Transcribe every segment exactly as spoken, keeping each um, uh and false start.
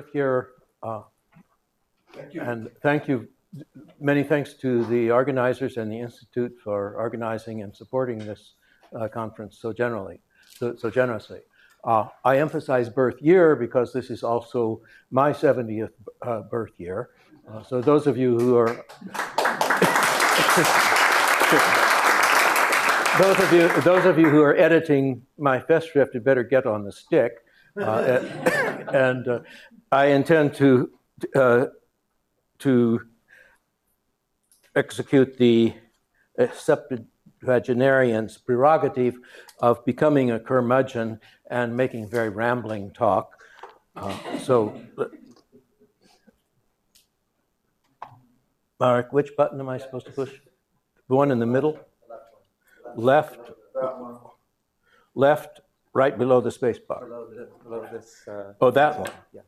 birth year. Uh, Thank you. and thank you, many thanks to the organizers and the Institute for organizing and supporting this uh, conference so generally, so, so generously. Uh, I emphasize birth year because this is also my seventieth uh, birth year. Uh, so those of you who are those of you those of you who are editing my Festschrift had better get on the stick. Uh, and and uh, I intend to uh, to execute the septuagenarian's prerogative of becoming a curmudgeon and making very rambling talk. Uh, so, Mark, which button am I supposed to push? The one in the middle? Left. Left, right below the space bar. Below, the, below this. Uh, oh, that one. Yeah.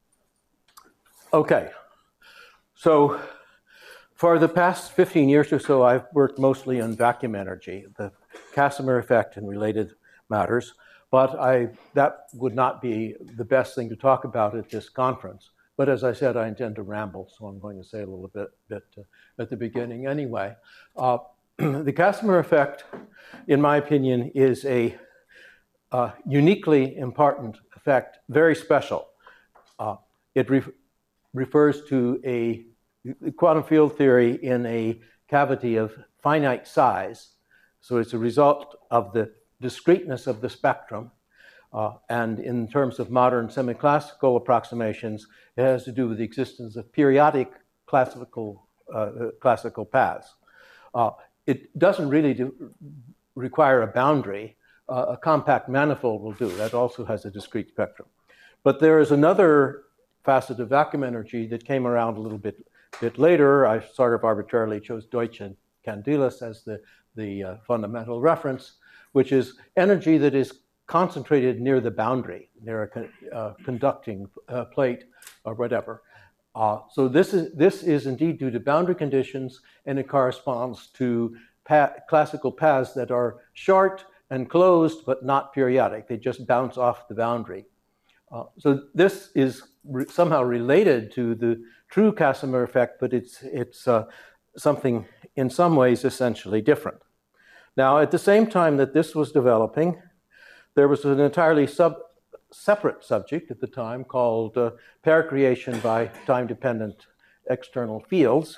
Okay. So, for the past fifteen years or so, I've worked mostly on vacuum energy, the Casimir effect and related matters, but I, that would not be the best thing to talk about at this conference. But as I said, I intend to ramble, so I'm going to say a little bit, bit uh, at the beginning anyway. Uh, the Casimir effect, in my opinion, is a uh, uniquely important effect, very special. Uh, it re refers to a quantum field theory in a cavity of finite size. So it's a result of the discreteness of the spectrum. Uh, and in terms of modern semi-classical approximations, it has to do with the existence of periodic classical, uh, classical paths. Uh, it doesn't really do, require a boundary. Uh, a compact manifold will do. That also has a discrete spectrum. But there is another facet of vacuum energy that came around a little bit bit later. I sort of arbitrarily chose Deutsch and Candelas as the, the uh, fundamental reference, which is energy that is concentrated near the boundary, near a con uh, conducting uh, plate or whatever. Uh, so this is, this is indeed due to boundary conditions, and it corresponds to pa classical paths that are short and closed, but not periodic. They just bounce off the boundary. Uh, so this is re somehow related to the true Casimir effect, but it's, it's uh, something in some ways essentially different. Now, at the same time that this was developing, there was an entirely sub separate subject at the time called uh, pair creation by time-dependent external fields,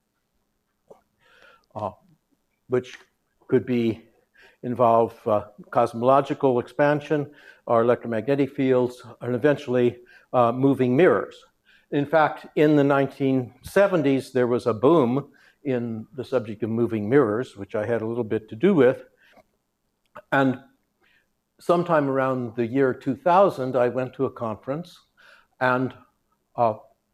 uh, which could be involve uh, cosmological expansion or electromagnetic fields, and eventually uh, moving mirrors. In fact, in the nineteen seventies, there was a boom in the subject of moving mirrors, which I had a little bit to do with. And sometime around the year two thousand, I went to a conference and uh,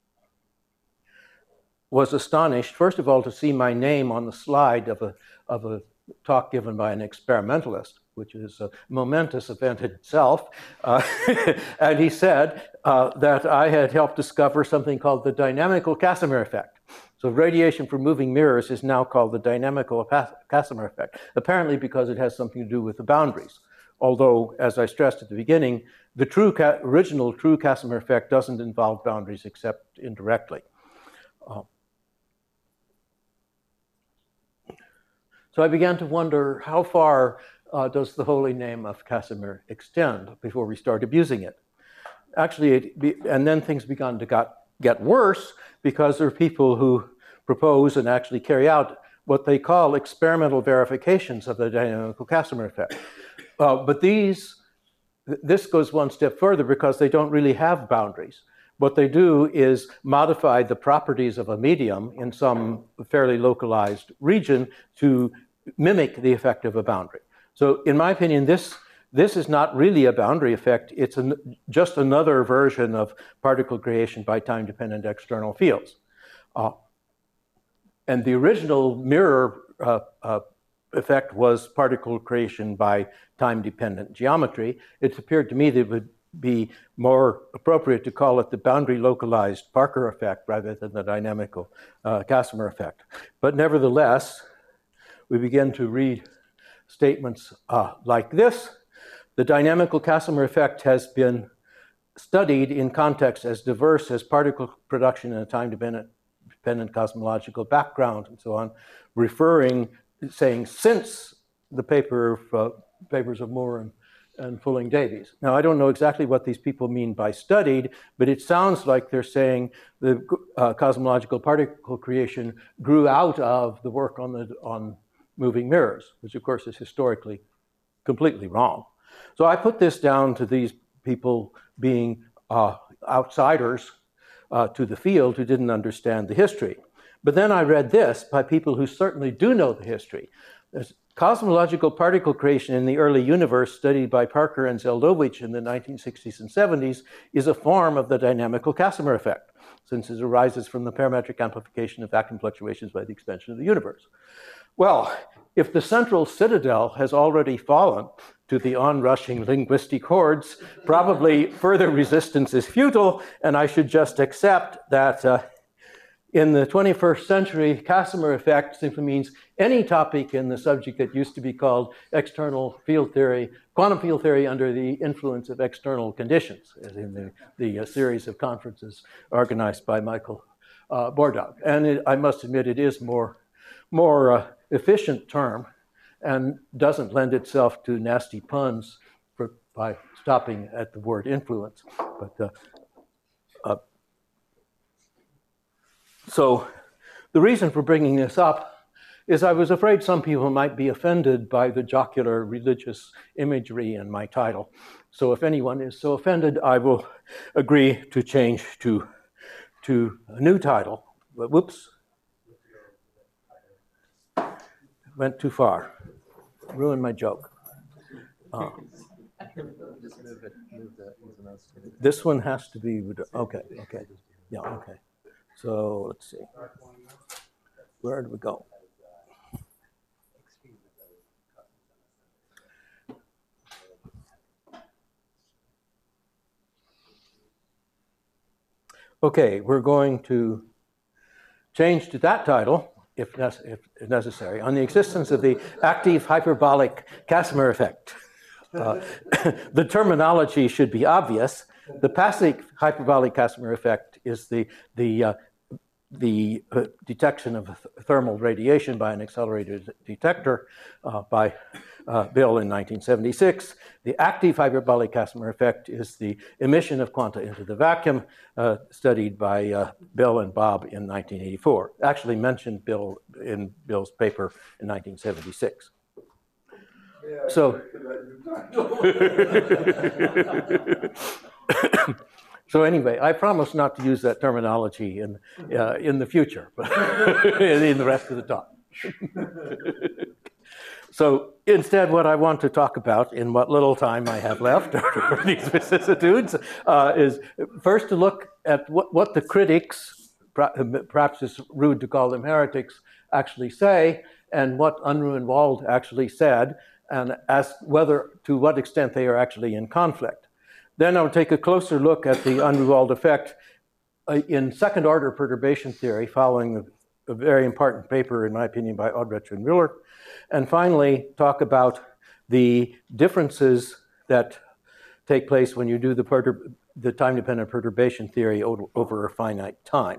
was astonished, first of all, to see my name on the slide of a, of a talk given by an experimentalist, which is a momentous event in itself. Uh, and he said uh, that I had helped discover something called the dynamical Casimir effect. So radiation from moving mirrors is now called the dynamical Casimir effect, apparently because it has something to do with the boundaries. Although, as I stressed at the beginning, the true original true Casimir effect doesn't involve boundaries except indirectly. Uh, So I began to wonder, how far uh, does the holy name of Casimir extend before we start abusing it? Actually, it be, and then things began to got, get worse because there are people who propose and actually carry out what they call experimental verifications of the dynamical Casimir effect. Uh, but these, this goes one step further because they don't really have boundaries. What they do is modify the properties of a medium in some fairly localized region to mimic the effect of a boundary. So in my opinion, this, this is not really a boundary effect. It's an, just another version of particle creation by time-dependent external fields. Uh, and the original mirror uh, uh, effect was particle creation by time-dependent geometry. It appeared to me that it would be more appropriate to call it the boundary localized Parker effect rather than the dynamical uh, Casimir effect. But nevertheless, we begin to read statements uh, like this. The dynamical Casimir effect has been studied in contexts as diverse as particle production in a time-dependent dependent cosmological background and so on, referring, saying since the paper of, uh, papers of Moore and, and Fulling-Davies. Now, I don't know exactly what these people mean by studied, but it sounds like they're saying the uh, cosmological particle creation grew out of the work on, the, on moving mirrors, which of course is historically completely wrong. So I put this down to these people being uh, outsiders uh, to the field who didn't understand the history. But then I read this by people who certainly do know the history. There's cosmological particle creation in the early universe, studied by Parker and Zeldovich in the nineteen sixties and seventies, is a form of the dynamical Casimir effect, since it arises from the parametric amplification of vacuum fluctuations by the expansion of the universe. Well, if the central citadel has already fallen to the onrushing linguistic hordes, probably further resistance is futile, and I should just accept that uh, in the twenty-first century, Casimir effect simply means any topic in the subject that used to be called external field theory, quantum field theory under the influence of external conditions, as in the, the uh, series of conferences organized by Michael uh, Bordaug. And it, I must admit, it is more, more uh, efficient term and doesn't lend itself to nasty puns for, by stopping at the word influence. But uh, uh, so the reason for bringing this up is I was afraid some people might be offended by the jocular religious imagery in my title. So if anyone is so offended, I will agree to change to, to a new title. But whoops. Went too far. Ruined my joke. Uh, this one has to be, okay, okay. Yeah, okay. So let's see. Where did we go? Okay, we're going to change to that title, if, if necessary, on the existence of the active hyperbolic Casimir effect. Uh, the terminology should be obvious. The passive hyperbolic Casimir effect is the, the, uh, the uh, detection of th thermal radiation by an accelerated detector uh, by uh, Bill in nineteen seventy-six. The active hyperbolic Casimir effect is the emission of quanta into the vacuum, uh, studied by uh, Bill and Bob in nineteen eighty-four. Actually mentioned Bill in Bill's paper in nineteen seventy-six. Yeah, so, so anyway, I promise not to use that terminology in, uh, in the future, in the rest of the talk. So instead, what I want to talk about in what little time I have left for these vicissitudes uh, is first to look at what, what the critics, perhaps it's rude to call them heretics, actually say, and what Unruh and Wald actually said, and ask whether, to what extent they are actually in conflict. Then I'll take a closer look at the Unruh-Wald effect uh, in second-order perturbation theory, following a, a very important paper, in my opinion, by Odrich and Müller. And finally, talk about the differences that take place when you do the, perturb the time-dependent perturbation theory over, over a finite time.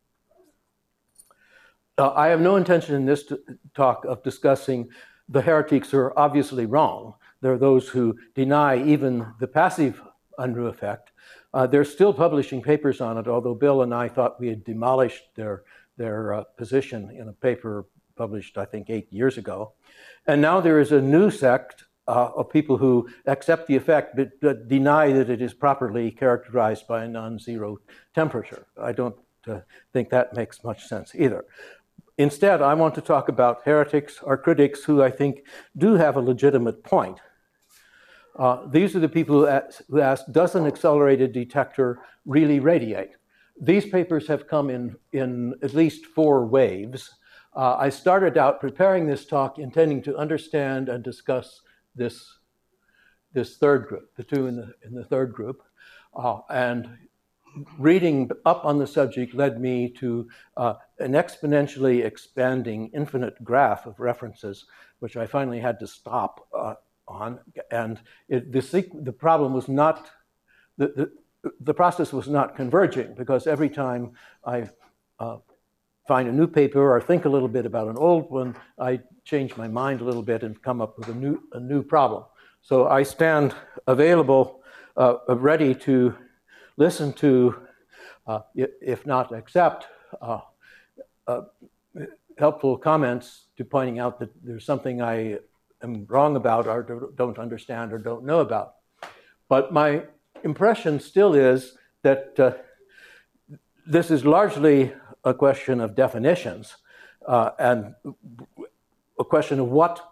Uh, I have no intention in this talk of discussing the heretics who are obviously wrong. There are those who deny even the passive Unruh effect. Uh, they're still publishing papers on it, although Bill and I thought we had demolished their, their uh, position in a paper published, I think, eight years ago. And now there is a new sect uh, of people who accept the effect but, but deny that it is properly characterized by a non-zero temperature. I don't uh, think that makes much sense either. Instead, I want to talk about heretics or critics who I think do have a legitimate point. Uh, these are the people who ask, who ask, does an accelerated detector really radiate? These papers have come in, in at least four waves. Uh, I started out preparing this talk intending to understand and discuss this, this third group, the two in the, in the third group. Uh, and reading up on the subject led me to uh, an exponentially expanding infinite graph of references, which I finally had to stop uh, on. And it, the, the problem was not, the, the, the process was not converging, because every time I uh, find a new paper or think a little bit about an old one, I change my mind a little bit and come up with a new, a new problem. So I stand available, uh, ready to listen to, uh, if not accept, uh, uh, helpful comments to pointing out that there's something I am wrong about or don't understand or don't know about. But my impression still is that uh, this is largely a question of definitions uh, and a question of what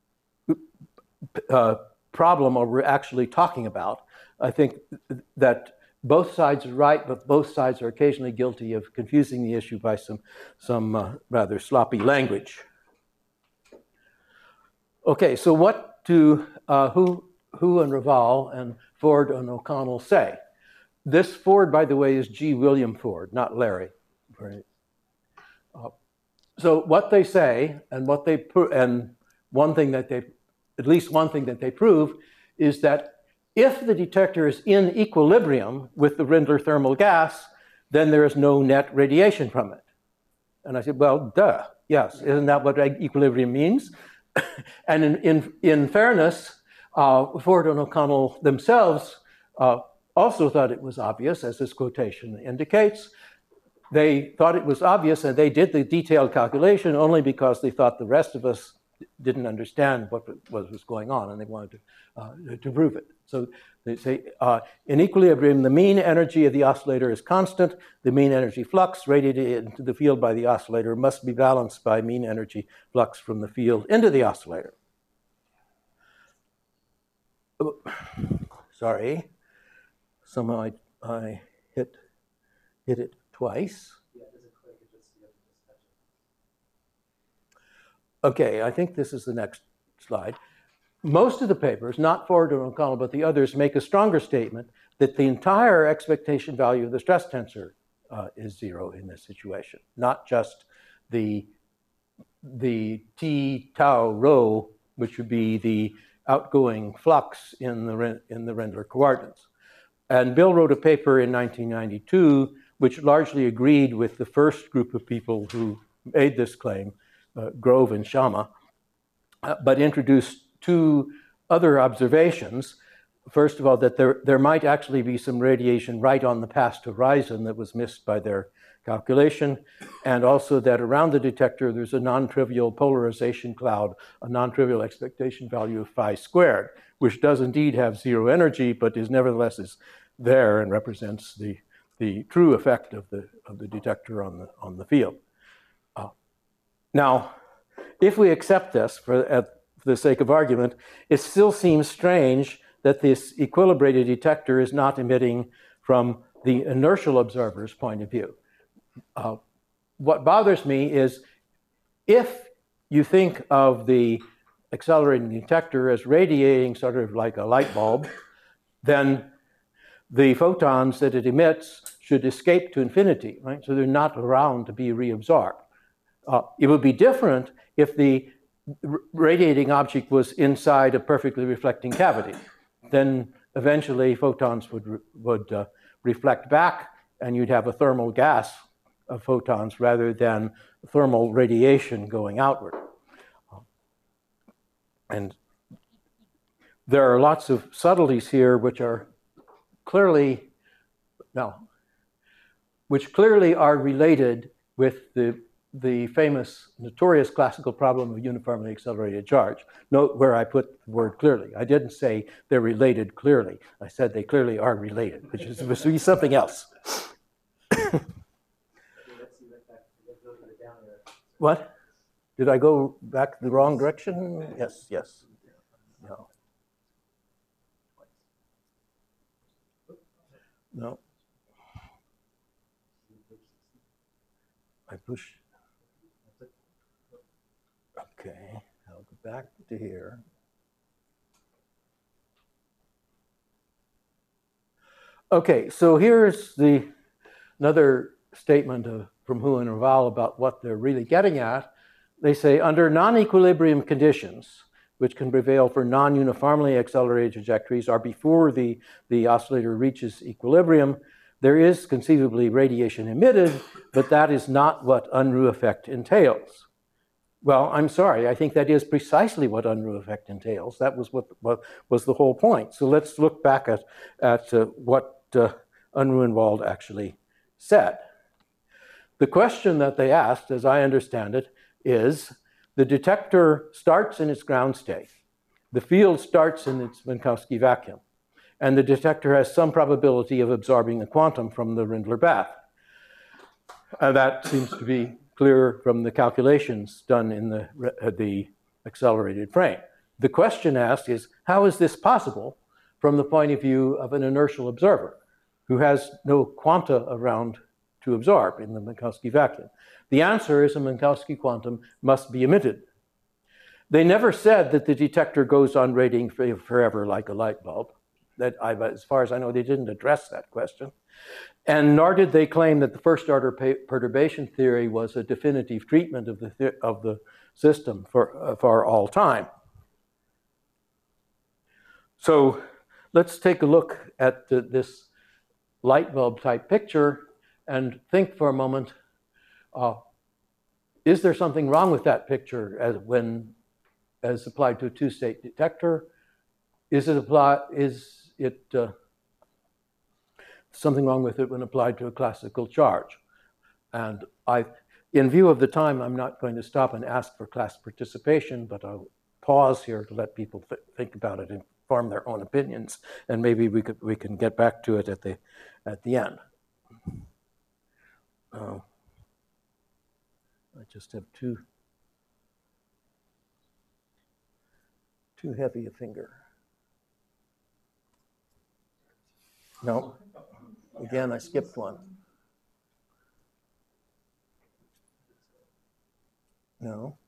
uh, problem are we actually talking about. I think that both sides are right, but both sides are occasionally guilty of confusing the issue by some, some uh, rather sloppy language. Okay, so what do uh, who, who and Raval and Ford and O'Connell say? This Ford, by the way, is G. William Ford, not Larry. Right. Uh, so what they say, and what they pro- and one thing that they, at least one thing that they prove, is that if the detector is in equilibrium with the Rindler thermal gas, then there is no net radiation from it. And I said, well, duh, yes, isn't that what equilibrium means? And in, in, in fairness, uh, Ford and O'Connell themselves uh, also thought it was obvious, as this quotation indicates. They thought it was obvious, and they did the detailed calculation only because they thought the rest of us didn't understand what was going on, and they wanted to, uh, to prove it. So they say, uh, in equilibrium, the mean energy of the oscillator is constant. The mean energy flux radiated into the field by the oscillator must be balanced by mean energy flux from the field into the oscillator. Oh, sorry, somehow I, I hit, hit it twice. Okay, I think this is the next slide. Most of the papers, not Ford and O'Connell, but the others, make a stronger statement that the entire expectation value of the stress tensor uh, is zero in this situation, not just the, the T tau rho, which would be the outgoing flux in the, in the Rindler coordinates. And Bill wrote a paper in nineteen ninety-two, which largely agreed with the first group of people who made this claim, uh, Grove and Shama, uh, but introduced two other observations. First of all, that there, there might actually be some radiation right on the past horizon that was missed by their calculation, and also that around the detector there's a non-trivial polarization cloud, a non-trivial expectation value of phi squared, which does indeed have zero energy, but is nevertheless is there and represents the, the true effect of the, of the detector on the, on the field. Uh, now, if we accept this for, at, for the sake of argument, it still seems strange that this equilibrated detector is not emitting from the inertial observer's point of view. Uh, what bothers me is if you think of the accelerating detector as radiating sort of like a light bulb, then the photons that it emits should escape to infinity, right? So they're not around to be reabsorbed. Uh, it would be different if the radiating object was inside a perfectly reflecting cavity. Then eventually photons would, would uh, reflect back, and you'd have a thermal gas of photons rather than thermal radiation going outward. And there are lots of subtleties here which are clearly, no, which clearly are related with the, the famous, notorious classical problem of uniformly accelerated charge. Note where I put the word clearly. I didn't say they're related clearly. I said they clearly are related, which is supposed to be something else. What? Did I go back the wrong direction? Yes, yes. No. No. I push. Okay, I'll go back to here. Okay, so here's the another statement of, from Hu and Raval about what they're really getting at. They say, under non-equilibrium conditions, which can prevail for non-uniformly accelerated trajectories are before the, the oscillator reaches equilibrium, there is conceivably radiation emitted, but that is not what Unruh effect entails. Well, I'm sorry, I think that is precisely what Unruh effect entails. That was what, what was the whole point. So let's look back at, at uh, what uh, Unruh and Wald actually said. The question that they asked, as I understand it, is the detector starts in its ground state. The field starts in its Minkowski vacuum. And the detector has some probability of absorbing the quantum from the Rindler bath. Uh, that seems to be clear from the calculations done in the, uh, the accelerated frame. The question asked is, how is this possible from the point of view of an inertial observer who has no quanta around to absorb in the Minkowski vacuum? The answer is a Minkowski quantum must be emitted. They never said that the detector goes on radiating forever like a light bulb. That I, as far as I know, they didn't address that question. And nor did they claim that the first order perturbation theory was a definitive treatment of the, th of the system for, uh, for all time. So let's take a look at the, this light bulb type picture and think for a moment, uh, is there something wrong with that picture as, when, as applied to a two-state detector? Is it, apply, is it uh, something wrong with it when applied to a classical charge? And I, in view of the time, I'm not going to stop and ask for class participation, but I'll pause here to let people th think about it and form their own opinions, and maybe we could we can get back to it at the at the end. Uh, I just have too too heavy a finger. No, again I skipped one. No.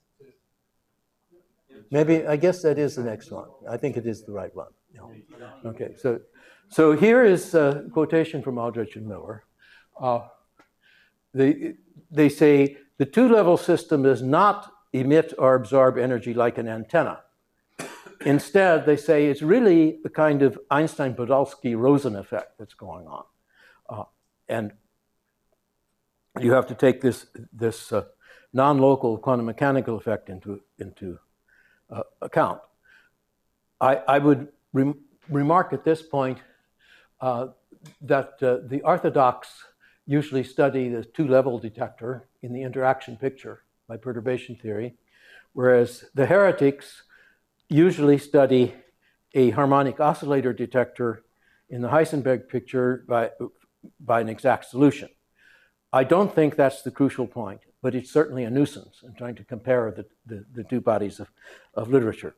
Maybe, I guess that is the next one. I think it is the right one. No. Okay, so, so here is a quotation from Aldrich and Miller. Uh, they, they say, the two-level system does not emit or absorb energy like an antenna. Instead, they say it's really a kind of Einstein-Podolsky-Rosen effect that's going on. Uh, and you have to take this, this uh, non-local quantum mechanical effect into, into uh, account. I, I would re remark at this point uh, that uh, the orthodox usually study the two-level detector in the interaction picture by perturbation theory, whereas the heretics usually study a harmonic oscillator detector in the Heisenberg picture by, by an exact solution. I don't think that's the crucial point, but it's certainly a nuisance in trying to compare the, the, the two bodies of, of literature.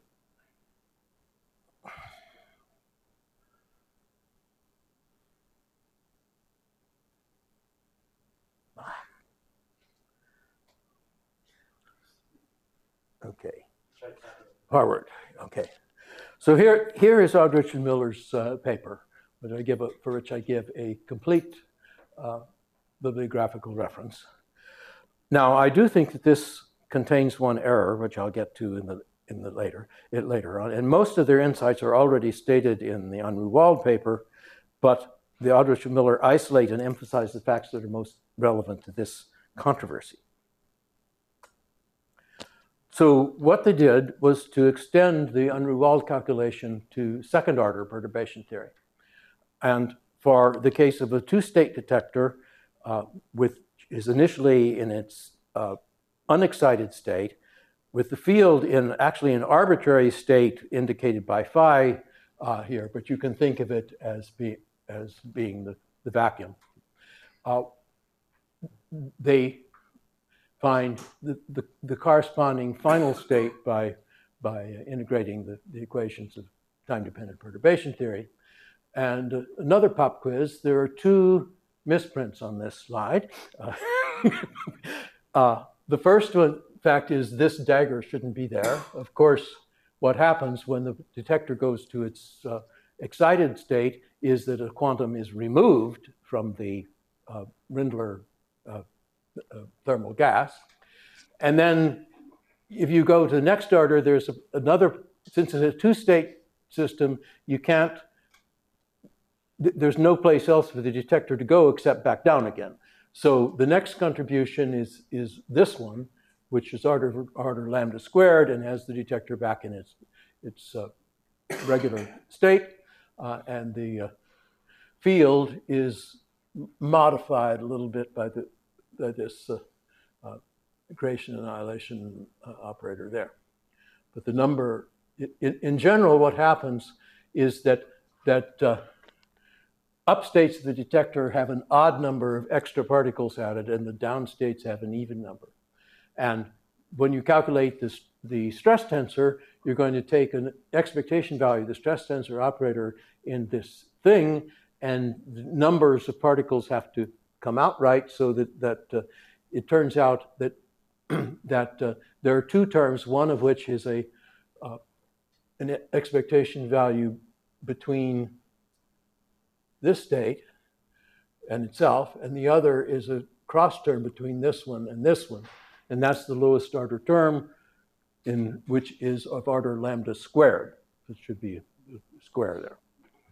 Okay. Harvard. Okay. So here, here is Aldrich and Miller's uh, paper, which I give a, for which I give a complete uh, bibliographical reference. Now, I do think that this contains one error, which I'll get to in the in the later it later on. And most of their insights are already stated in the Unruh-Wald paper, but the Aldrich and Miller isolate and emphasize the facts that are most relevant to this controversy. So what they did was to extend the Unruh-Wald calculation to second-order perturbation theory. And for the case of a two-state detector, uh, with is initially in its uh, unexcited state, with the field in actually an arbitrary state indicated by phi uh, here, but you can think of it as, be, as being the, the vacuum. Uh, they find the, the, the corresponding final state by, by integrating the, the equations of time-dependent perturbation theory. And uh, another pop quiz, there are two misprints on this slide. Uh, uh, the first one, fact is this dagger shouldn't be there. Of course, what happens when the detector goes to its uh, excited state is that a quantum is removed from the uh, Rindler uh, uh, thermal gas. And then if you go to the next order, there's a, another, since it's a two-state system, you can't, th there's no place else for the detector to go except back down again. So the next contribution is, is this one, which is order, order lambda squared and has the detector back in its, its uh, regular state. Uh, and the uh, field is modified a little bit by, the, by this uh, uh, creation annihilation uh, operator there. But the number, in, in general, what happens is that, that uh, upstates of the detector have an odd number of extra particles added, and the downstates have an even number. And when you calculate this, the stress tensor, you're going to take an expectation value, the stress tensor operator in this thing, and the numbers of particles have to come out right, so that, that uh, it turns out that, that uh, there are two terms, one of which is a, uh, an expectation value between this state and itself, and the other is a cross term between this one and this one. And that's the lowest order term, in which is of order lambda squared. It should be a square there.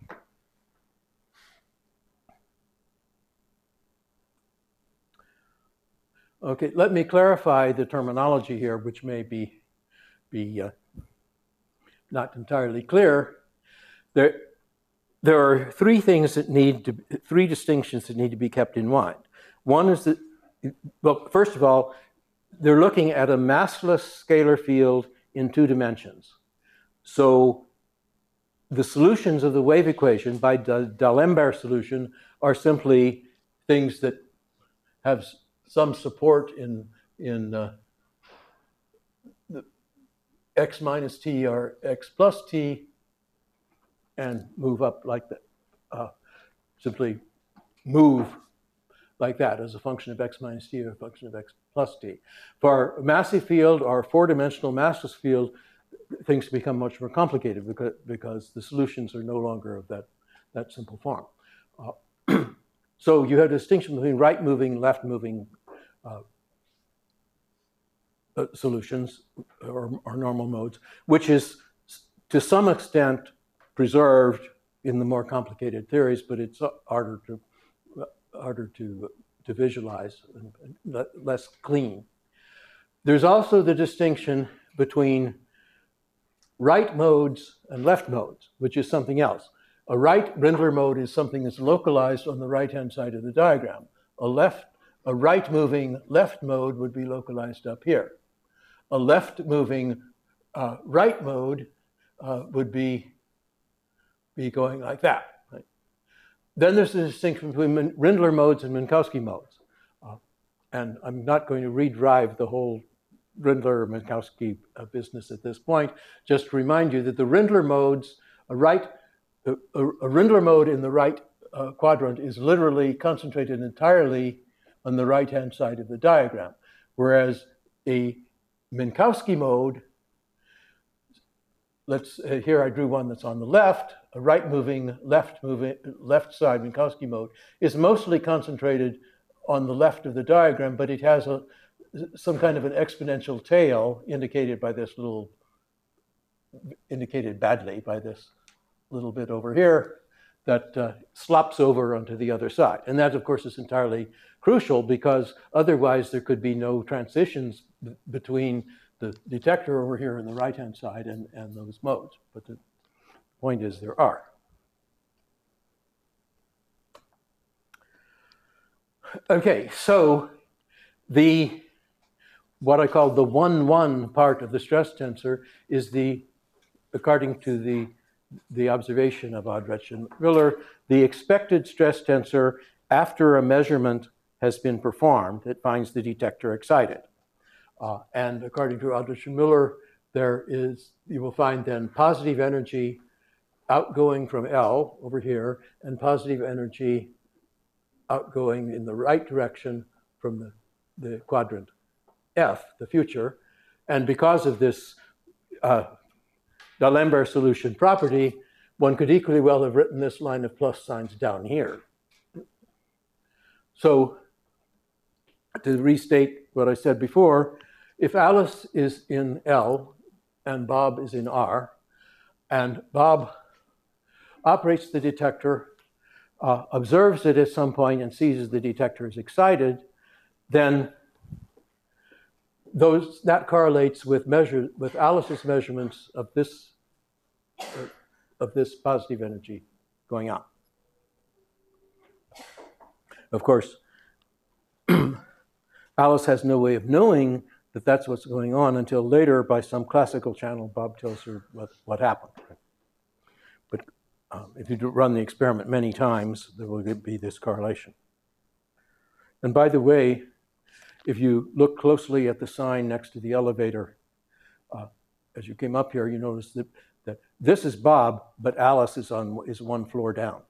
Okay, let me clarify the terminology here, which may be, be uh, not entirely clear. There, there are three things that need to, three distinctions that need to be kept in mind. One is that, well, first of all, they're looking at a massless scalar field in two dimensions. So the solutions of the wave equation by D'Alembert solution are simply things that have some support in, in uh, the x minus t or x plus t, and move up like that. Uh, simply move like that as a function of x minus t or a function of x plus t. For a massive field or a four-dimensional massless field, things become much more complicated because, because the solutions are no longer of that, that simple form. Uh, so you have a distinction between right-moving, left-moving uh, uh, solutions or, or normal modes, which is to some extent preserved in the more complicated theories, but it's harder to harder to, to visualize and less clean. There's also the distinction between right modes and left modes, which is something else. A right Rindler mode is something that's localized on the right-hand side of the diagram. A left, a right-moving left mode would be localized up here. A left-moving uh, right mode uh, would be, be going like that. Then there's the distinction between Rindler modes and Minkowski modes. Uh, and I'm not going to redrive the whole Rindler-Minkowski uh, business at this point. Just to remind you that the Rindler modes, a, right, a, a Rindler mode in the right uh, quadrant is literally concentrated entirely on the right-hand side of the diagram, whereas a Minkowski mode, let's, uh, here I drew one that's on the left, a right-moving, left-moving, left side Minkowski mode is mostly concentrated on the left of the diagram, but it has a, some kind of an exponential tail indicated by this little, indicated badly by this little bit over here that uh, slops over onto the other side. And that, of course, is entirely crucial because otherwise there could be no transitions between the detector over here on the right-hand side and, and those modes. But the point is there are. Okay, so the, what I call the one one part of the stress tensor is the, according to the, the observation of Odrich and Miller, the expected stress tensor after a measurement has been performed that finds the detector excited. Uh, and according to Odrich and Miller, there is, you will find then positive energy outgoing from L over here and positive energy outgoing in the right direction from the, the quadrant F, the future. And because of this uh, D'Alembert solution property, one could equally well have written this line of plus signs down here. So to restate what I said before, if Alice is in L and Bob is in R, and Bob operates the detector, uh, observes it at some point and sees the detector is excited, then those, that correlates with measure, with Alice's measurements of this, of this positive energy going out. Of course, Alice has no way of knowing that that's what's going on until later by some classical channel, Bob tells her what, what happened. But um, if you run the experiment many times, there will be this correlation. And by the way, if you look closely at the sign next to the elevator, uh, as you came up here, you notice that, that this is Bob, but Alice is, on, is one floor down.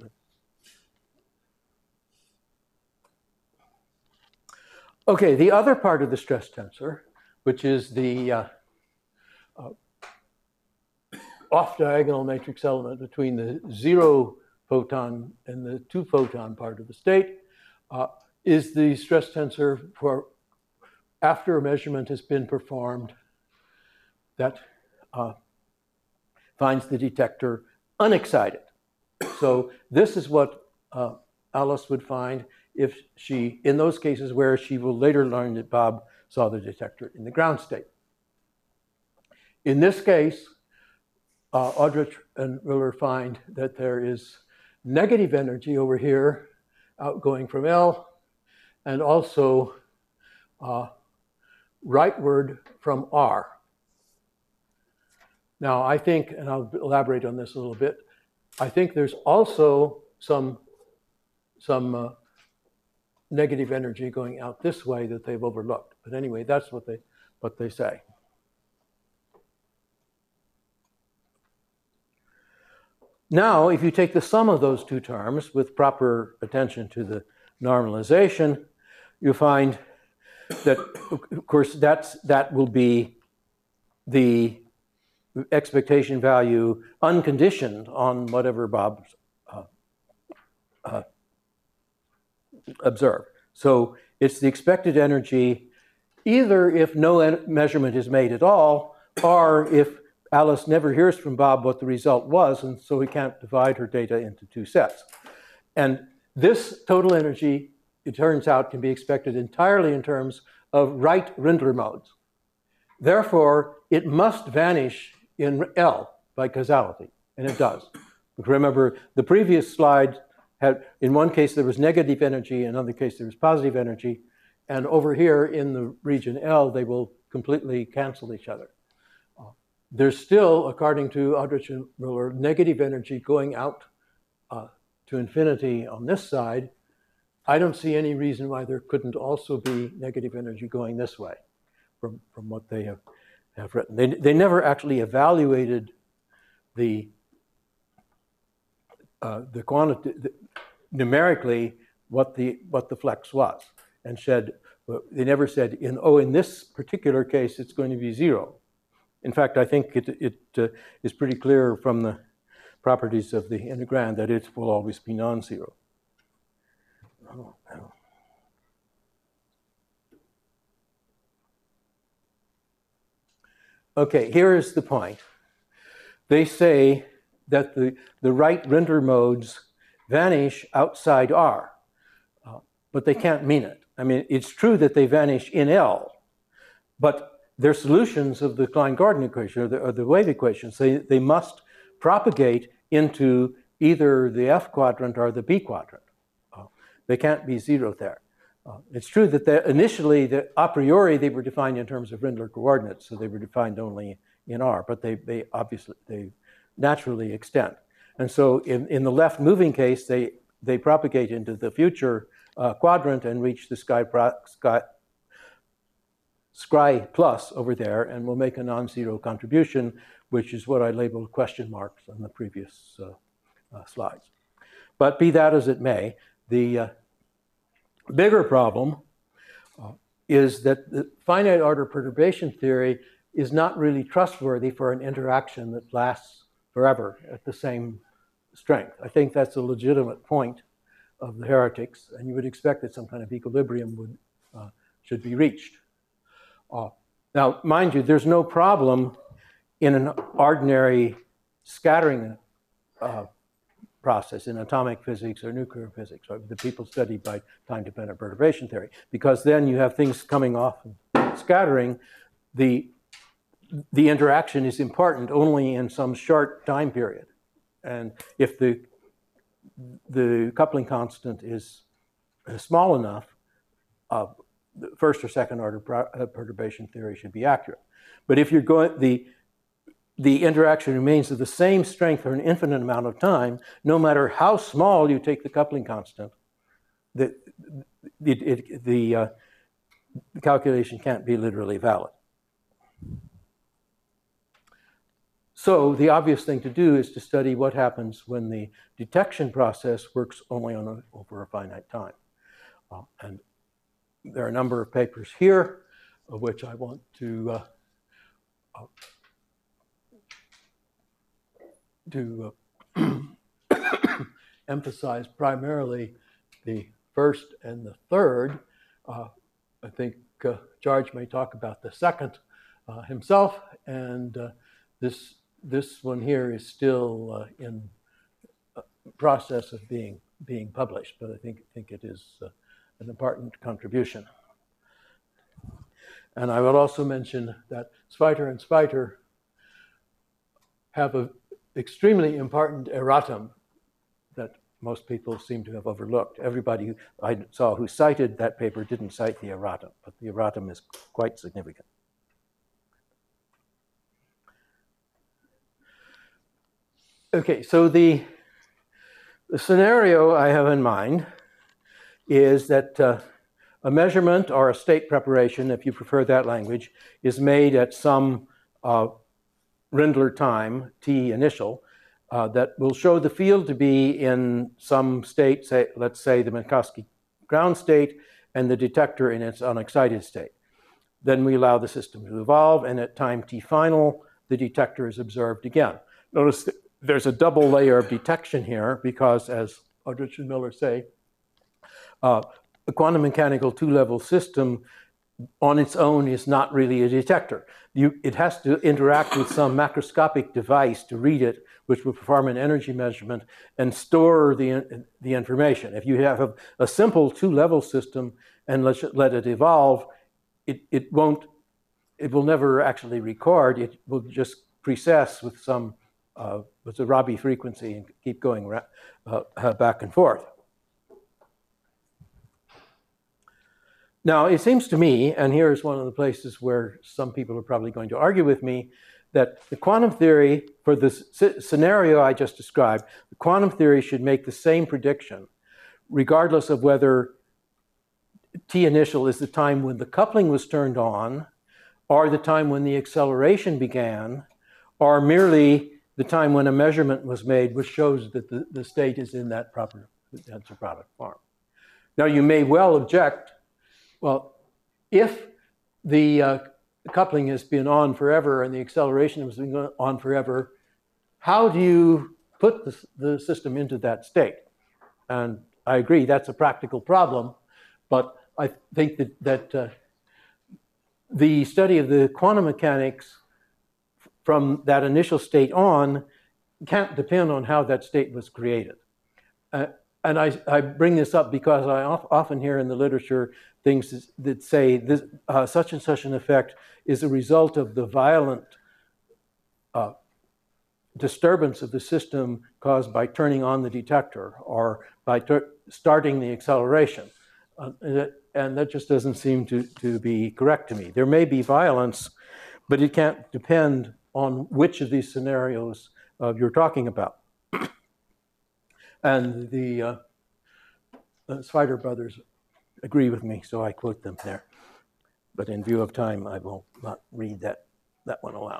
Okay, the other part of the stress tensor, which is the uh, uh, off-diagonal matrix element between the zero photon and the two photon part of the state, uh, is the stress tensor for after a measurement has been performed that uh, finds the detector unexcited. So this is what uh, Alice would find if she, in those cases where she will later learn that Bob saw the detector in the ground state. In this case, uh, Aldrich and Miller find that there is negative energy over here outgoing from L, and also uh, rightward from R. Now, I think, and I'll elaborate on this a little bit, I think there's also some, some uh, negative energy going out this way that they've overlooked. But anyway, that's what they, what they say. Now, if you take the sum of those two terms with proper attention to the normalization, you find that, of course, that's, that will be the expectation value unconditioned on whatever Bob uh, uh, observed. So it's the expected energy either if no measurement is made at all, or if Alice never hears from Bob what the result was, and so we can't divide her data into two sets. And this total energy, it turns out, can be expected entirely in terms of right Rindler modes. Therefore, it must vanish in L by causality, and it does. Remember, the previous slide had, in one case there was negative energy, in another case there was positive energy, and over here in the region L, they will completely cancel each other. Uh, there's still, according to Aldrich and Miller, negative energy going out uh, to infinity on this side. I don't see any reason why there couldn't also be negative energy going this way from, from what they have, have written. They, they never actually evaluated the, uh, the quantity, the, numerically, what the, what the flex was, and said, well, they never said, in, oh, in this particular case, it's going to be zero. In fact, I think it, it uh, is pretty clear from the properties of the integrand that it will always be non-zero. Oh, no. Okay, here is the point. They say that the, the right Rindler modes vanish outside R, uh, but they can't mean it. I mean, it's true that they vanish in L, but they're solutions of the Klein-Gordon equation, or the, or the wave equations. They, they must propagate into either the F quadrant or the B quadrant. Uh, they can't be zero there. Uh, it's true that they, initially, the, a priori, they were defined in terms of Rindler coordinates, so they were defined only in R, but they, they obviously, they naturally extend. And so in, in the left moving case, they, they propagate into the future uh, quadrant and reach the sky, sky, scry plus over there, and will make a non-zero contribution, which is what I labeled question marks on the previous uh, uh, slides. But be that as it may, the uh, bigger problem uh, is that the finite order perturbation theory is not really trustworthy for an interaction that lasts forever at the same strength. I think that's a legitimate point of the heretics, and you would expect that some kind of equilibrium would, uh, should be reached. Uh, now, mind you, there's no problem in an ordinary scattering uh, process in atomic physics or nuclear physics, or the people studied by time-dependent perturbation theory, because then you have things coming off and scattering. The, the interaction is important only in some short time period. And if the, the coupling constant is small enough, uh, the first or second order perturbation theory should be accurate. But if you're going, the, the interaction remains of the same strength for an infinite amount of time, no matter how small you take the coupling constant, the, it, it, the, uh, the calculation can't be literally valid. So the obvious thing to do is to study what happens when the detection process works only on a, over a finite time. Uh, and there are a number of papers here, of which I want to uh, uh, to uh, emphasize primarily the first and the third. Uh, I think uh, George may talk about the second uh, himself, and uh, this this one here is still uh, in uh, process of being being published, but I think think it is uh, an important contribution. And I will also mention that Zweiter and Zweiter have an extremely important erratum that most people seem to have overlooked. Everybody I saw who cited that paper didn't cite the erratum, but the erratum is quite significant. Okay, so the, the scenario I have in mind is that uh, a measurement or a state preparation, if you prefer that language, is made at some uh, Rindler time, T initial, uh, that will show the field to be in some state, say, let's say the Minkowski ground state, and the detector in its unexcited state. Then we allow the system to evolve, and at time T final, the detector is observed again. Notice that there's a double layer of detection here because, as Aldrich and Miller say, uh, a quantum mechanical two-level system on its own is not really a detector. You, it has to interact with some macroscopic device to read it, which will perform an energy measurement and store the, the information. If you have a, a simple two-level system and let, let it evolve, it, it won't, it will never actually record. It will just precess with some, uh, with a Rabi frequency and keep going uh, uh, back and forth. Now, it seems to me, and here's one of the places where some people are probably going to argue with me, that the quantum theory, for the scenario I just described, the quantum theory should make the same prediction, regardless of whether T initial is the time when the coupling was turned on, or the time when the acceleration began, or merely the time when a measurement was made, which shows that the, the state is in that proper tensor product form. Now, you may well object, well, if the uh, coupling has been on forever and the acceleration has been on forever, how do you put the, the system into that state? And I agree, that's a practical problem, but I think that, that uh, the study of the quantum mechanics from that initial state on can't depend on how that state was created. Uh, and I, I bring this up because I often hear in the literature things that say this, uh, such and such an effect is a result of the violent uh, disturbance of the system caused by turning on the detector or by starting the acceleration. Uh, and, that, and that just doesn't seem to, to be correct to me. There may be violence, but it can't depend on which of these scenarios uh, you're talking about. And the uh, uh, Zweiter brothers agree with me, so I quote them there. But in view of time, I will not read that, that one aloud.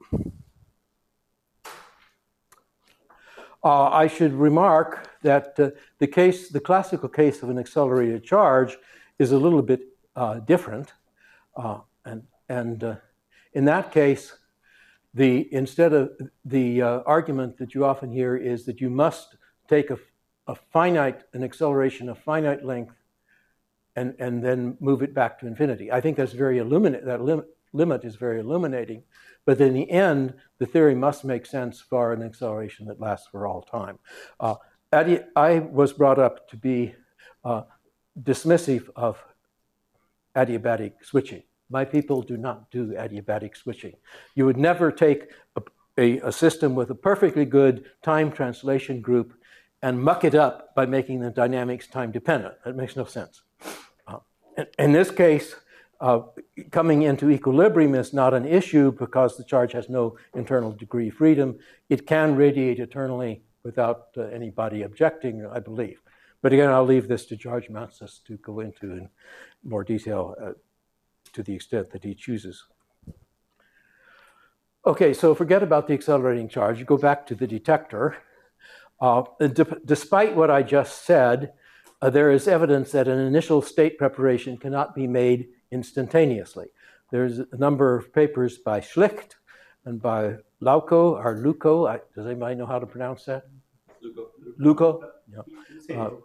Uh, I should remark that uh, the case, the classical case of an accelerated charge is a little bit uh, different. Uh, and and uh, in that case, the, instead of the uh, argument that you often hear is that you must take a, a finite, an acceleration of finite length and, and then move it back to infinity. I think that's very illuminate, that lim limit is very illuminating, but in the end, the theory must make sense for an acceleration that lasts for all time. Uh, I was brought up to be uh, dismissive of adiabatic switching. My people do not do adiabatic switching. You would never take a, a, a system with a perfectly good time translation group and muck it up by making the dynamics time dependent. That makes no sense. Uh, in, in this case, uh, coming into equilibrium is not an issue because the charge has no internal degree freedom. It can radiate eternally without uh, anybody objecting, I believe. But again, I'll leave this to George Matsas to go into in more detail uh, to the extent that he chooses. Okay, so forget about the accelerating charge. You go back to the detector. Uh, despite what I just said, uh, there is evidence that an initial state preparation cannot be made instantaneously. There's a number of papers by Schlicht and by Lauko, or Luco. I, does anybody know how to pronounce that? Luco. Luco? Yeah. Uh,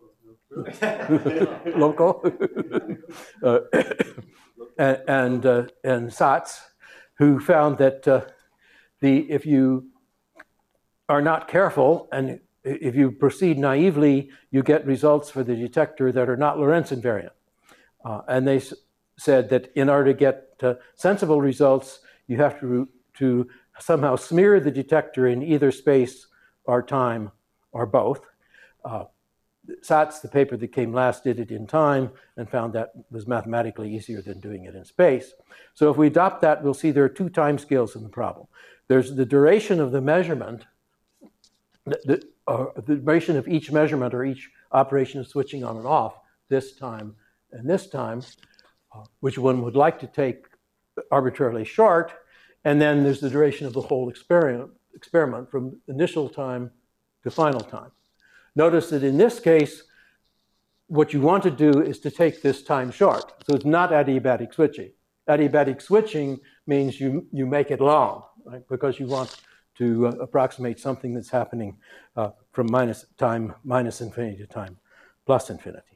Loco. uh, and and, uh, and Satz, who found that uh, the if you are not careful and if you proceed naively, you get results for the detector that are not Lorentz invariant. Uh, and they s said that in order to get uh, sensible results, you have to, to somehow smear the detector in either space or time or both. Uh, Satz, the paper that came last, did it in time and found that was mathematically easier than doing it in space. So if we adopt that, we'll see there are two time scales in the problem. There's the duration of the measurement, the, the, uh, the duration of each measurement or each operation of switching on and off, this time and this time, uh, which one would like to take arbitrarily short. And then there's the duration of the whole experiment, experiment from initial time to final time. Notice that in this case, what you want to do is to take this time short. So it's not adiabatic switching. Adiabatic switching means you, you make it long, right? Because you want to uh, approximate something that's happening uh, from minus time minus infinity to time plus infinity.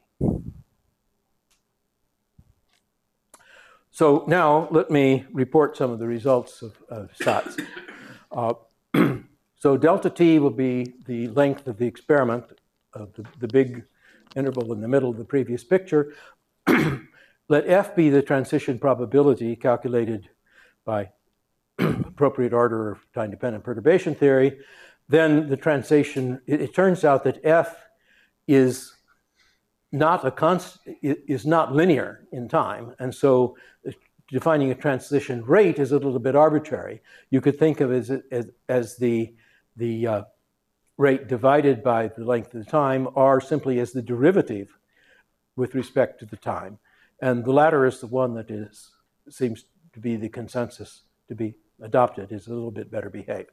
So now let me report some of the results of, of Satz. Uh, so delta t will be the length of the experiment, of the, the big interval in the middle of the previous picture. Let f be the transition probability calculated by appropriate order of time-dependent perturbation theory. Then the translation, it, it turns out that f is not a const, is not linear in time, and so defining a transition rate is a little bit arbitrary. You could think of it as, as, as the, the uh, rate divided by the length of the time, or simply as the derivative with respect to the time. And the latter is the one that is, seems to be the consensus to be adopted, is a little bit better behaved.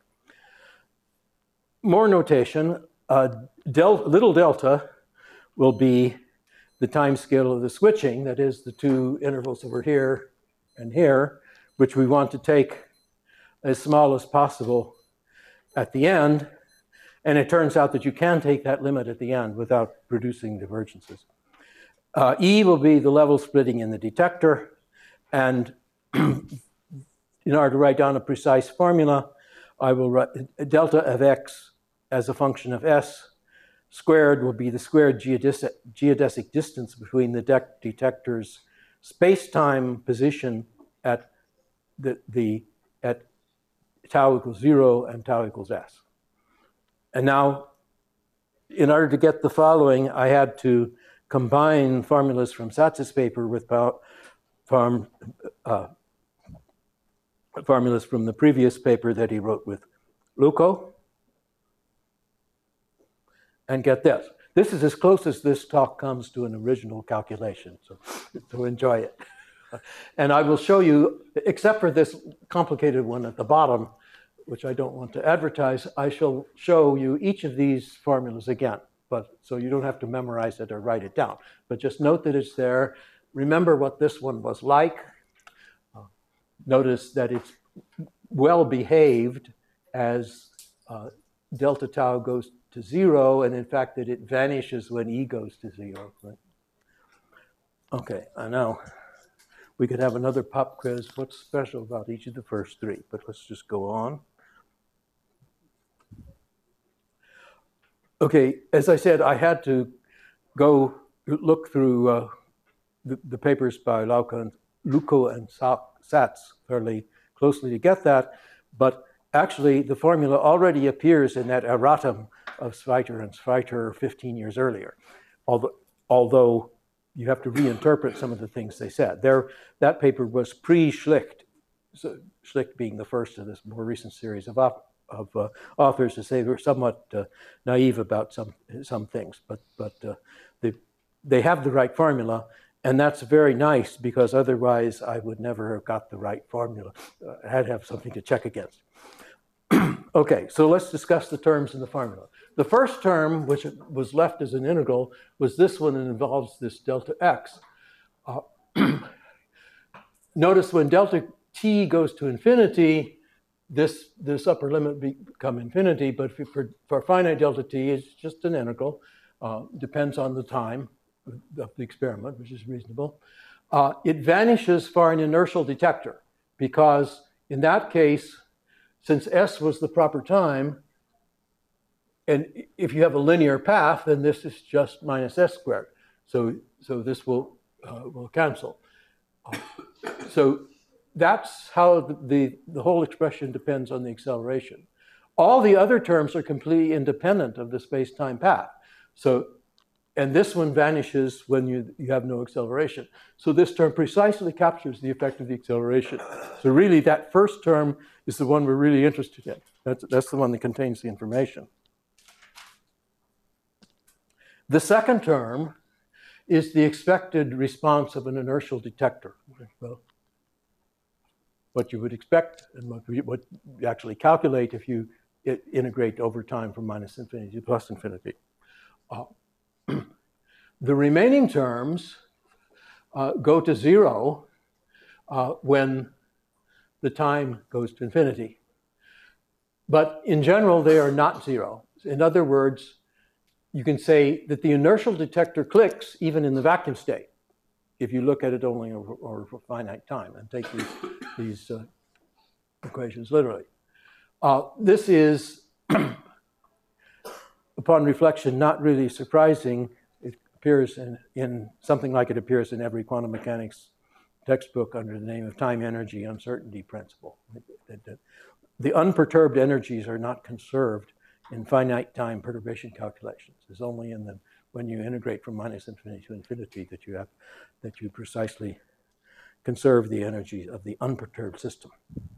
More notation, uh, del little delta will be the time scale of the switching, that is the two intervals over here and here, which we want to take as small as possible at the end. And it turns out that you can take that limit at the end without producing divergences. Uh, E will be the level splitting in the detector. And in order to write down a precise formula, I will write delta of x as a function of s squared will be the squared geodesic, geodesic distance between the de detector's space-time position at the, the at tau equals zero and tau equals s. And now, in order to get the following, I had to combine formulas from Satz's paper with form, uh, formulas from the previous paper that he wrote with Luco. And get this. This is as close as this talk comes to an original calculation, so, so enjoy it. And I will show you, except for this complicated one at the bottom, which I don't want to advertise, I shall show you each of these formulas again, but so you don't have to memorize it or write it down. But just note that it's there. Remember what this one was like. Uh, notice that it's well behaved as uh, delta tau goes to zero, and in fact that it vanishes when E goes to zero. Right? Okay, I know we could have another pop quiz. What's special about each of the first three? But let's just go on. Okay, as I said, I had to go look through uh, the, the papers by Lauka and, Lucco and Satz fairly closely to get that, but actually the formula already appears in that erratum of Zweiter and Zweiter fifteen years earlier, although, although you have to reinterpret some of the things they said. There, that paper was pre-Schlicht, so Schlicht being the first of this more recent series of op of uh, authors to say they were somewhat uh, naive about some some things, but but uh, they they have the right formula, and that's very nice because otherwise I would never have got the right formula. Uh, I had to have something to check against. Okay, so let's discuss the terms in the formula. The first term, which was left as an integral, was this one and involves this delta x. Uh, notice when delta t goes to infinity, This, this upper limit become infinity, but for, for finite delta t, it's just an integral. Uh, depends on the time of the experiment, which is reasonable. Uh, it vanishes for an inertial detector because in that case, since s was the proper time, and if you have a linear path, then this is just minus s squared. So, so this will, uh, will cancel. Uh, so that's how the, the, the whole expression depends on the acceleration. All the other terms are completely independent of the space-time path. So, and this one vanishes when you, you have no acceleration. So this term precisely captures the effect of the acceleration. So really that first term is the one we're really interested in. That's, that's the one that contains the information. The second term is the expected response of an inertial detector. Well, what you would expect and what you, what you actually calculate if you integrate over time from minus infinity to plus infinity. Uh, the remaining terms uh, go to zero uh, when the time goes to infinity. But in general, they are not zero. In other words, you can say that the inertial detector clicks even in the vacuum state, if you look at it only over, over a finite time and take these, these uh, equations literally. Uh, this is, upon reflection, not really surprising. It appears in, in something like it appears in every quantum mechanics textbook under the name of time-energy uncertainty principle. The unperturbed energies are not conserved in finite time perturbation calculations. It's only in the when you integrate from minus infinity to infinity that you have that you precisely conserve the energy of the unperturbed system.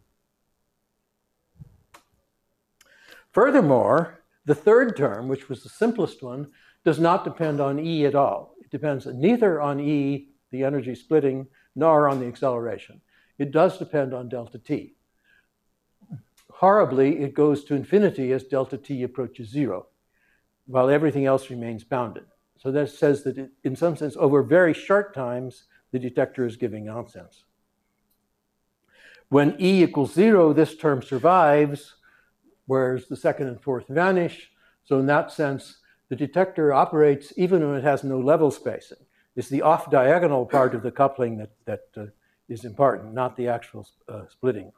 Furthermore, the third term, which was the simplest one, does not depend on E at all. It depends neither on E, the energy splitting, nor on the acceleration. It does depend on delta t. Horribly, it goes to infinity as delta t approaches zero, while everything else remains bounded. So that says that it, in some sense, over very short times, the detector is giving nonsense. When E equals zero, this term survives, whereas the second and fourth vanish. So in that sense, the detector operates even when it has no level spacing. It's the off-diagonal part of the coupling that, that uh, is important, not the actual uh, splitting.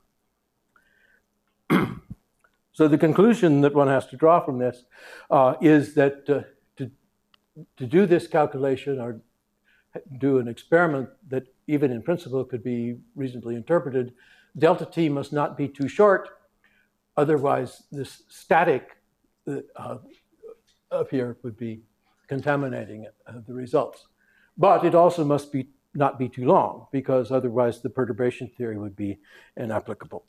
So the conclusion that one has to draw from this uh, is that uh, to, to do this calculation or do an experiment that even in principle could be reasonably interpreted, delta t must not be too short. Otherwise, this static uh, up here would be contaminating uh, the results. But it also must be not be too long, because otherwise the perturbation theory would be inapplicable.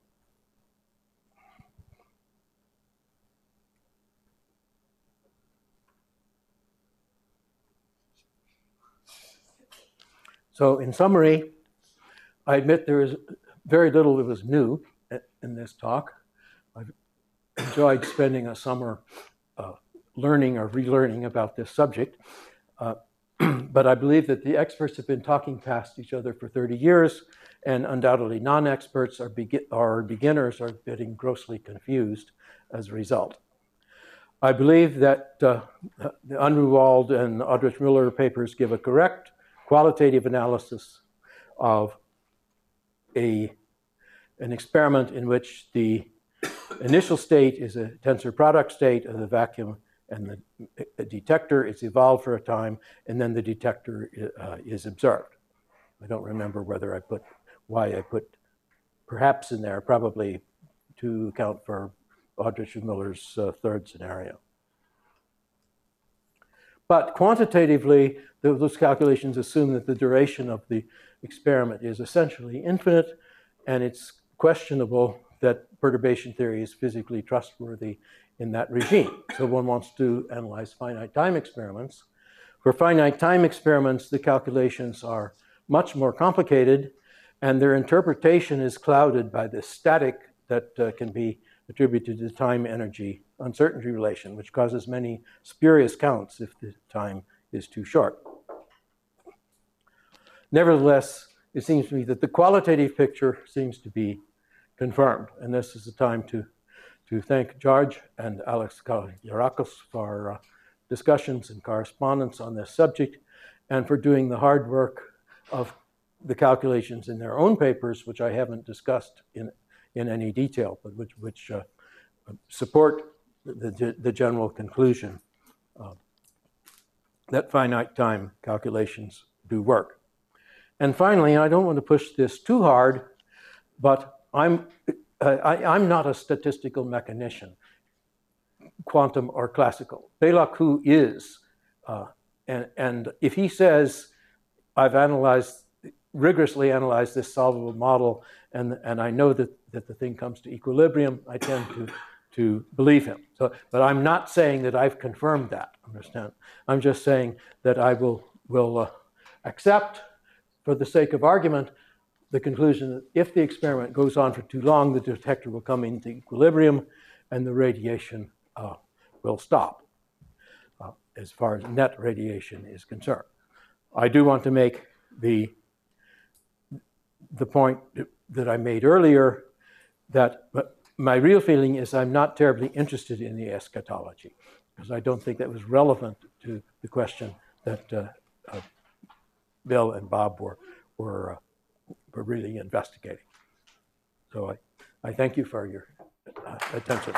So in summary, I admit there is very little that was new in this talk. I've enjoyed spending a summer uh, learning or relearning about this subject. Uh, but I believe that the experts have been talking past each other for thirty years, and undoubtedly non-experts or, be or beginners are getting grossly confused as a result. I believe that uh, the Unruwald and Aldrich Miller papers give a correct qualitative analysis of a, an experiment in which the initial state is a tensor product state of the vacuum, and the detector is evolved for a time, and then the detector uh, is observed. I don't remember whether I put, why I put perhaps in there, probably to account for Aldrich and Miller's uh, third scenario. But quantitatively, those calculations assume that the duration of the experiment is essentially infinite, and it's questionable that perturbation theory is physically trustworthy in that regime. So one wants to analyze finite time experiments. For finite time experiments, the calculations are much more complicated, and their interpretation is clouded by the static that uh, can be attributed to the time-energy uncertainty relation, which causes many spurious counts if the time is too short. Nevertheless, it seems to me that the qualitative picture seems to be confirmed, and this is the time to to thank George and Alex Kalogerakos for uh, discussions and correspondence on this subject, and for doing the hard work of the calculations in their own papers, which I haven't discussed in, in any detail, but which, which uh, support the, the general conclusion uh, that finite time calculations do work. And finally, I don't want to push this too hard, but I'm Uh, I, I'm not a statistical mechanician, quantum or classical. Beilakou is, uh, and, and if he says, I've analyzed, rigorously analyzed this solvable model, and, and I know that, that the thing comes to equilibrium, I tend to, to believe him. So, but I'm not saying that I've confirmed that, understand? I'm just saying that I will, will uh, accept, for the sake of argument, the conclusion that if the experiment goes on for too long, the detector will come into equilibrium and the radiation uh, will stop uh, as far as net radiation is concerned. I do want to make the, the point that I made earlier that my real feeling is I'm not terribly interested in the eschatology, because I don't think that was relevant to the question that uh, uh, Bill and Bob were, were uh, We're really investigating. So I, I thank you for your uh, attention.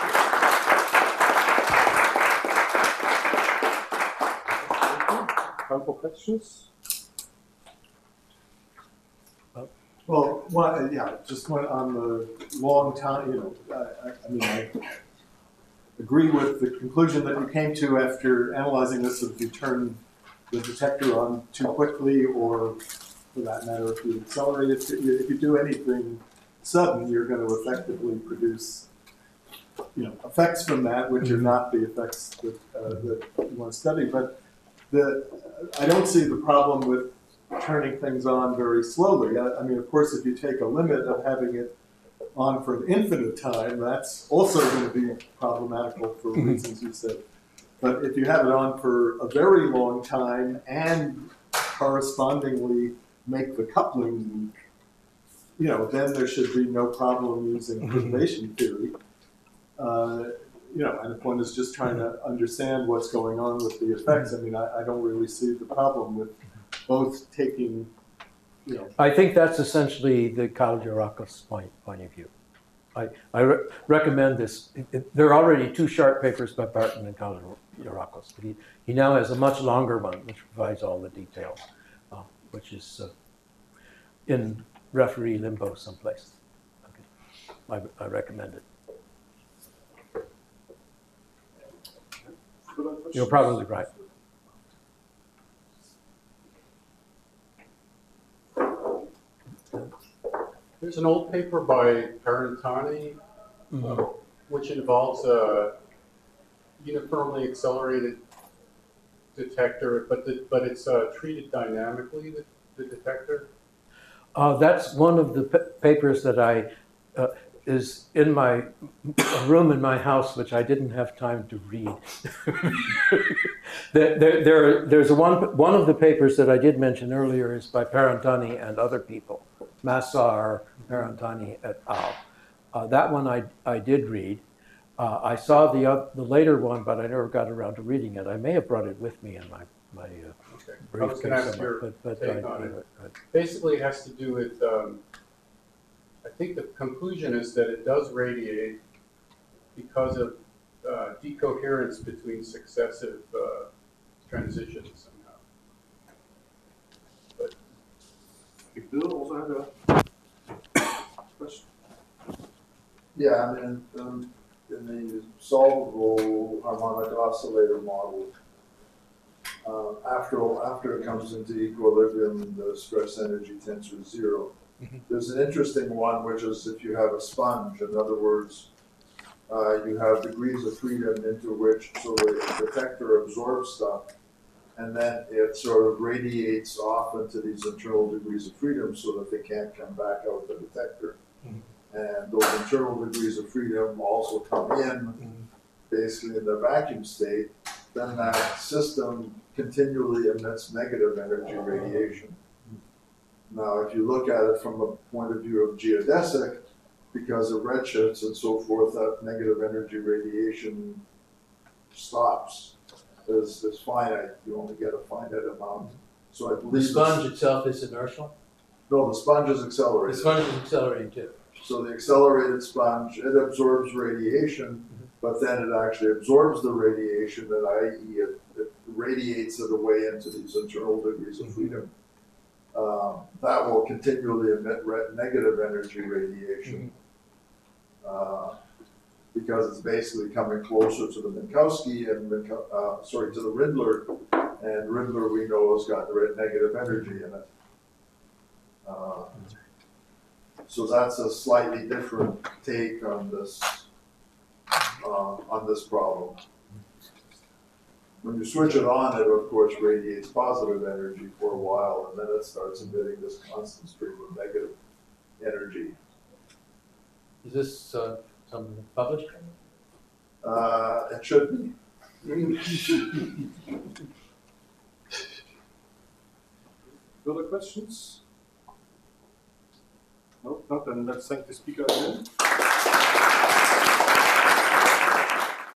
Couple questions? Well, one, yeah, just one on the long time, you know, I, I mean, I agree with the conclusion that you came to after analyzing this, if you turn the detector on too quickly, or for that matter, if you accelerate it, if you do anything sudden, you're going to effectively produce, you know, effects from that, which are not the effects that, uh, that you want to study. But the, I don't see the problem with turning things on very slowly. I, I mean, of course, if you take a limit of having it on for an infinite time, that's also going to be problematical for reasons you said. But if you have it on for a very long time and correspondingly make the coupling weak, you know, then there should be no problem using perturbation theory. Uh, you know, and if one is just trying to understand what's going on with the effects, I mean, I, I don't really see the problem with both taking, you know. I think that's essentially the Kalogerakos point, point of view. I, I re recommend this. It, it, there are already two short papers by Barton and Kalogerakos, but he, he now has a much longer one, which provides all the details, uh, which is uh, in referee limbo someplace. Okay. I, I recommend it. You're probably right. There's an old paper by Parentani, mm-hmm. uh, which involves a uniformly accelerated detector, but the, but it's uh, treated dynamically, the, the detector. Uh, that's one of the papers that I uh, is in my room in my house, which I didn't have time to read. there, there, there, there's a one one of the papers that I did mention earlier is by Parentani and other people. Massar, Parentani et al. Uh, that one I, I did read. Uh, I saw the uh, the later one, but I never got around to reading it. I may have brought it with me in my, my uh, brief was gonna ask summary, your but- but take I- on I- it. I- Basically, it has to do with, um, I think the conclusion is that it does radiate because of uh, decoherence between successive uh, transitions somehow. But Big Bill also had a question. Yeah, I mean, um, in the solvable harmonic oscillator model, uh, after, after it comes into equilibrium, the stress energy tensor is zero. There's an interesting one, which is if you have a sponge, in other words, uh, you have degrees of freedom into which, so the detector absorbs stuff, and then it sort of radiates off into these internal degrees of freedom so that they can't come back out the detector. And those internal degrees of freedom also come in, basically in the vacuum state, then that system continually emits negative energy radiation. Now, if you look at it from a point of view of geodesic, because of redshifts and so forth, that negative energy radiation stops. Is, is finite. You only get a finite amount. So I The believe sponge itself is inertial. no, the sponge is The accelerated. sponge is accelerating too. So the accelerated sponge, it absorbs radiation, but then it actually absorbs the radiation, and that is it, it radiates it away into these internal degrees of freedom. Um, that will continually emit re- negative energy radiation uh, because it's basically coming closer to the Minkowski and Minko- uh, sorry to the Rindler, and Rindler we know has got the red negative energy in it. Uh, So that's a slightly different take on this, uh, on this problem. When you switch it on, it of course radiates positive energy for a while, and then it starts emitting this constant stream of negative energy. Is this uh, something published? Uh, it should be. Further questions? No, not, then let's thank the speaker again.